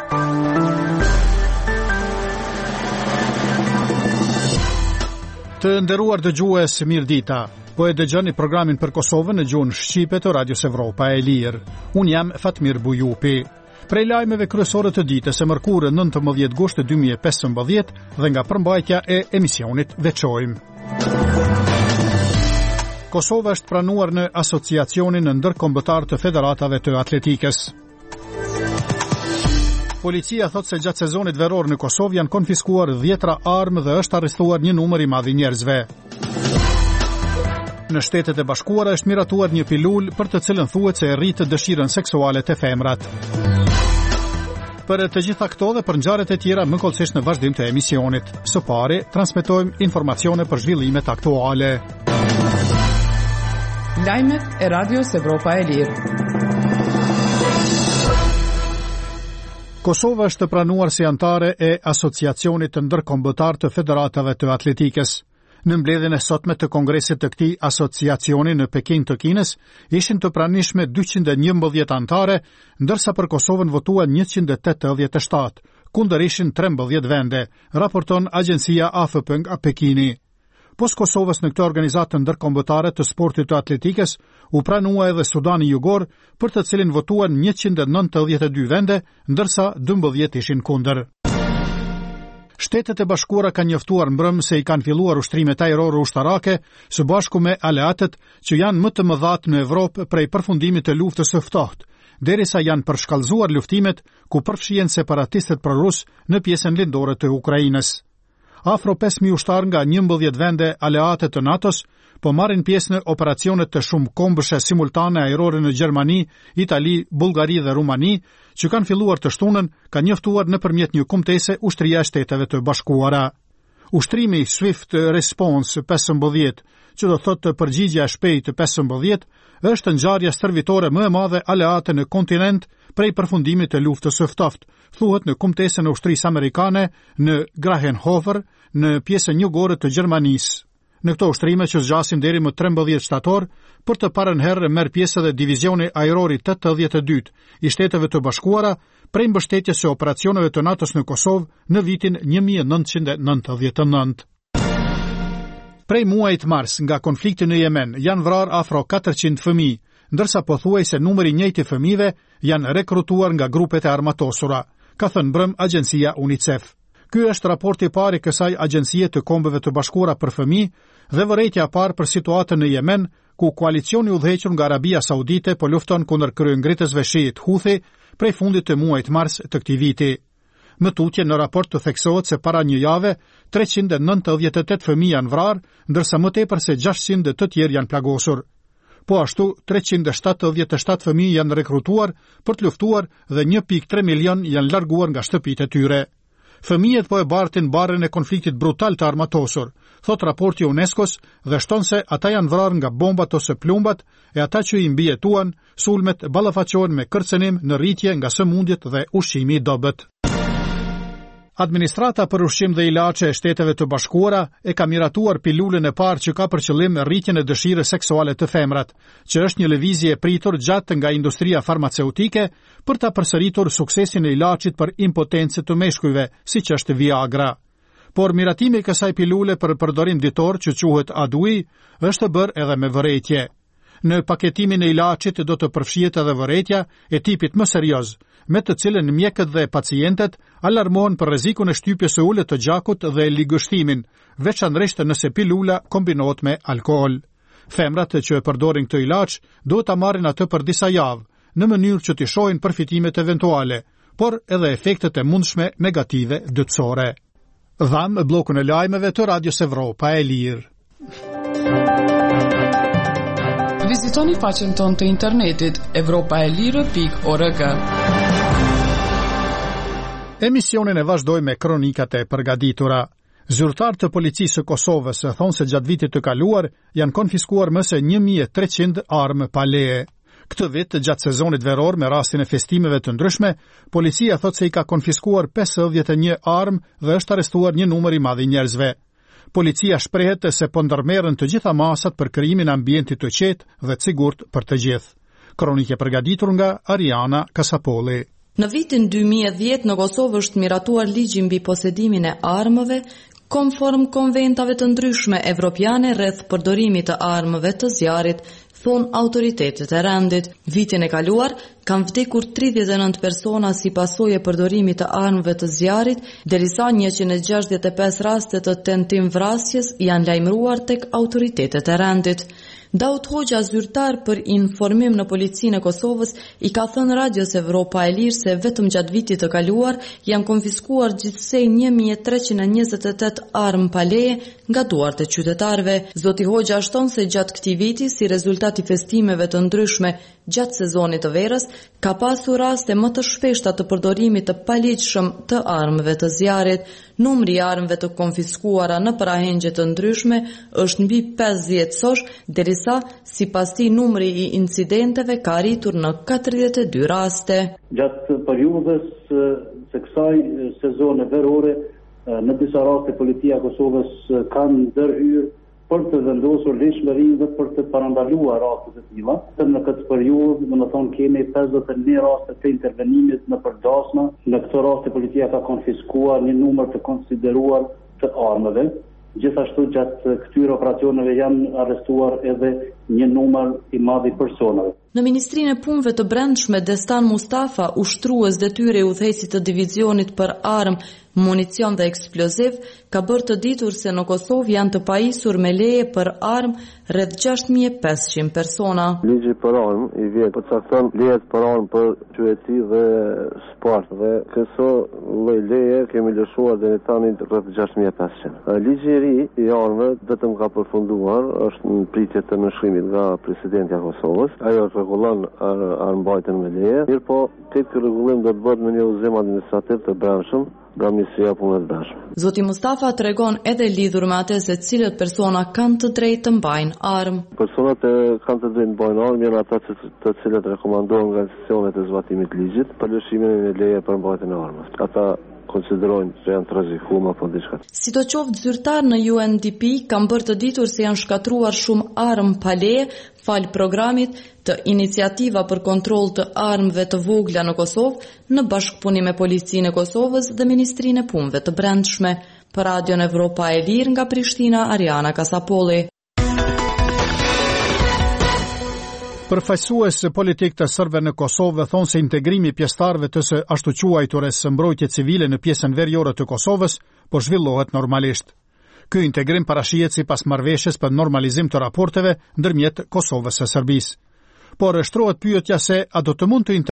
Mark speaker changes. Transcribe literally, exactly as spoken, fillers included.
Speaker 1: Të nderuar dëgjues, mirëdita. Po e dëgjoni programin për Kosovën në gjuhën shqipe të Radios Evropa e Lirë. Unë jam Fatmir Bujupi. Prej lajmeve kryesore të ditës e mërkurë nëntëmbëdhjetë gusht dy mijë e pesëmbëdhjetë dhe nga përmbajtja e emisionit veçojmë. Kosova është pranuar në asociacionin ndërkombëtar të federatave të atletikës. Policia thot se gjatë sezonit veror në Kosovë janë konfiskuar dhjetra armë dhe është arrestuar një numër i madh i njerëzve. Në Shtetet e Bashkuara është miratuar një pilul për të cilën thuhet se e rrit dëshirën seksuale të femrat. Për të gjitha këto dhe për ngjarjet e tjera më kollësisht në vazhdim të emisionit. Së pari, transmetojmë informacione për zhvillimet aktuale.
Speaker 2: Lajmet e Radios Evropa e Lirë.
Speaker 1: Kosova është pranuar si antare e asociacionit të ndërkombëtar të federatave të atletikës. Në mbledhjen e sotme të kongresit të këtij asociacioni në Peking të Kinës, ishin të pranishme dyqind e njëmbëdhjetë antare, ndërsa për Kosovën votuan njëqind e tetëdhjetë e shtatë, kundër ishin trembëdhjetë vende, raporton agjencia A F P nga Pekini. Pos Kosovës në këtë organizatë ndërkombëtare të sportit të atletikës, u pranua edhe Sudani Jugor, për të cilin votuan njëqind e nëntëdhjetë e dy vende, ndërsa dymbëdhjetë ishin kundër. Shtetet e Bashkuara kanë njoftuar mbrëm se i kanë filluar ushtrimet ajrore ushtarake së bashku me aleatët që janë më të mëdhat në Evropë prej përfundimit të luftës së ftohtë, derisa janë përshkallëzuar luftimet ku përfshihen separatistët prorus në pjesën lindore të Ukrainës. Afro pesë mijë ushtar nga njëmbëdhjetë vende aleate të NATO-s po marrin pjesë në operacionet të shumë kombëshe simultane ajrore në Gjermani, Itali, Bullgari dhe Rumani, që kanë filluar të shtunën, ka njoftuar nëpërmjet një kumtese ushtria e Shteteve të Bashkuara. Ushtrimi Swift Response pesëmbëdhjetë, që do thotë përgjigjja e shpejtë pesëmbëdhjetë, është ngjarja stërvitore më e madhe aleate në kontinent prej përfundimit të luftës së ftohtë, thuhet në kumtesën e ushtrisë amerikane në Grahenhofer, në pjesën jugore të Gjermanisë. Në këto ushtrime që zgjasin deri më trembëdhjetë shtator, për të parën herë merr pjesë edhe divizioni ajror i tetëdhjetë e dytë i Shteteve të Bashkuara prej mbështetjes së operacioneve të NATO-s në Kosovë në vitin një mijë e nëntëqind e nëntëdhjetë e nëntë. Prej muajit mars nga konflikti në Yemen janë vrarë afro katërqind fëmijë, ndërsa pothuajse numri i njëjtë i fëmijëve janë rekrutuar nga grupet e armatosura, ka thënë mbrëm agjencia UNICEF. Ky është raporti i parë i kësaj agjencie të Kombeve të Bashkuara për fëmijë dhe vërejtja e parë për situatën në Yemen, ku koalicioni udhëhequr nga Arabia Saudite po lufton kundër kryengritësve shiit Houthi prej fundit të muajit mars të këtij viti. Më tutje në raport të theksohet se para një jave treqind e nëntëdhjetë e tetë fëmijë janë vrarë, ndërsa më tepër se gjashtëqind të tjerë janë plagosur. Po ashtu, treqind e shtatëdhjetë e shtatë fëmijë janë rekrutuar për të luftuar dhe një pikë tre milion janë larguar nga shtëpitë e tyre. Fëmijët po e bartin barrën e konfliktit brutal të armatosur, thot raporti UNESCO-s, dhe shton se ata janë vrarë nga bombat ose plumbat e ata që i mbijetuan, sulmet ballafaqohen me kërcenim në rritje nga sëmundjet dhe ushqimi i dobët. Administrata për ushqim dhe ilaçe e Shteteve të Bashkuara e ka miratuar pilulën e parë që ka për qëllim rritjen e dëshirës seksuale të femrat, që është një lëvizje e pritur gjatë nga industria farmaceutike për ta përsëritur suksesin e ilaçit për impotencë të meshkujve, siç është Viagra. Por miratimi i kësaj pilule për përdorim ditor që quhet Adui është bërë edhe me vërejtje. Në paketimin e ilaçit do të përfshihet edhe vërejtja e tipit më serioz, me të cilën mjekët dhe pacientët alarmohen për rrezikun e shtypjes së ulët të gjakut dhe ligështimin, veçanërisht nëse pilula kombinohet me alkool. Femrat që e përdorin këtë ilaç duhet ta marrin atë për disa javë, në mënyrë që të shohin përfitimet eventuale, por edhe efektet e mundshme negative dytësore. Dham bllokun e lajmeve të Radios Evropa e Lirë.
Speaker 2: Vizitoni faqen tonë të internetit evropaelire pikë org.
Speaker 1: Emisionin e vazhdoj me kronikat e përgatitura. Zyrtarët të policisë së Kosovës thonë se gjatë vitit të kaluar janë konfiskuar më se një mijë e treqind armë pa leje. Këtë vit, gjatë sezonit veror me rastin e festimeve të ndryshme, policia thotë se i ka konfiskuar pesëdhjetë e një armë dhe është arrestuar një numër i madh i njerëzve. Policia shprehet se po ndërmerren të gjitha masat për krijimin e ambientit të qetë dhe të sigurt për të gjithë. Kronikë e përgatitur nga Ariana Kasapolli.
Speaker 2: Në vitin dy mijë e dhjetë në Kosovë është miratuar ligji mbi posedimin e armëve, konform konventave të ndryshme evropiane rreth përdorimit të armëve të zjarrit, thon autoritetet e rendit. Vitin e kaluar kanë vdekur tridhjetë e nëntë persona si pasojë e përdorimit të armëve të zjarrit, derisa njëqind e gjashtëdhjetë e pesë raste të tentim vrasjes janë lajmëruar tek autoritetet e rendit. Daud Hoxha, zyrtar për informim në Policinë e Kosovës, i ka thënë Radios Evropa e Lirë se vetëm gjatë vitit të kaluar janë konfiskuar gjithsej një mijë treqind e njëzet e tetë armë pa leje nga duart e qytetarëve. Zoti Hoxha shton se gjatë këtij viti, si rezultat i festimeve të ndryshme gjatë sezonit të verës, ka pasur raste më të shpeshta të përdorimit të paligjshëm të armëve të zjarrit. Numri i armëve të konfiskuara në parahengje të ndryshme është mbi pesëdhjetë sosh, derisa sipas tij numri i incidenteve ka arritur në katërdhjetë e dy raste.
Speaker 3: Gjatë periudhës së kësaj sezone verore, në disa raste policia e Kosovës kanë ndërhyrë për të vendosur lëshmëri dhe për të parandaluar raste të tilla. Në këtë periudhë, domethënë kemi pesëdhjetë e një raste të intervenimit në përdasma. Në këto raste policia ka konfiskuar një numër të konsideruar të armëve. Gjithashtu gjatë këtyre operacioneve janë arrestuar edhe një numër i madh i personave.
Speaker 2: Në Ministrinë e Punëve të Brendshme, Destan Mustafa, ushtrues detyre i udhëheqësit të divizionit për armë, municion dhe eksploziv, ka bërë të ditur se në Kosovë janë të pajisur me leje për armë rreth gjashtë mijë e pesëqind persona.
Speaker 4: Ligji për armë i vjet përcakton lejet për armë për qyteti dhe sport dhe këso lloj leje kemi lëshuar deri tani rreth gjashtë mijë e pesëqind. Ligji i ri i armëve vetëm ka përfunduar, është në pritje të nënshkrimit nga presidenti i Kosovës. Ajo rregullon armbajtjen me leje, mirë po këtë rregullim do të bëhet me një udhëzim administrativ të brendshëm nga Ministria e Punëve të Brendshme.
Speaker 2: Zoti Mustafa tregon edhe lidhur me atë se cilët persona kanë të drejtë të mbajnë armë.
Speaker 4: Personat e kanë të drejtë të mbajnë armë janë ata të cilët rekomandohen nga institucionet e zbatimit të ligjit për lëshimin e leje për mbajtjen e armës. Ata konsiderojnë se janë të rrezikuar apo diçka.
Speaker 2: Sidoqoftë, zyrtar në U N D P kanë bërë të ditur se janë shkatruar shumë armë pa leje fal programit të iniciativa për kontroll të armëve të vogla në Kosovë në bashkëpunim me Policinë e Kosovës dhe Ministrinë e Punëve të Brendshme. Për Radion Evropa e Lirë nga Prishtina, Ariana Kasapolli.
Speaker 1: Përfaqësues politik të serbëve në Kosovë thonë se integrimi i pjesëtarëve të së ashtu quajtures së mbrojtje civile në pjesën veriore të Kosovës po zhvillohet normalisht. Ky integrim parashihet sipas marrëveshjes për normalizim të raporteve ndërmjet Kosovës së Serbisë. Por shtrohet pyetja se a do të mund të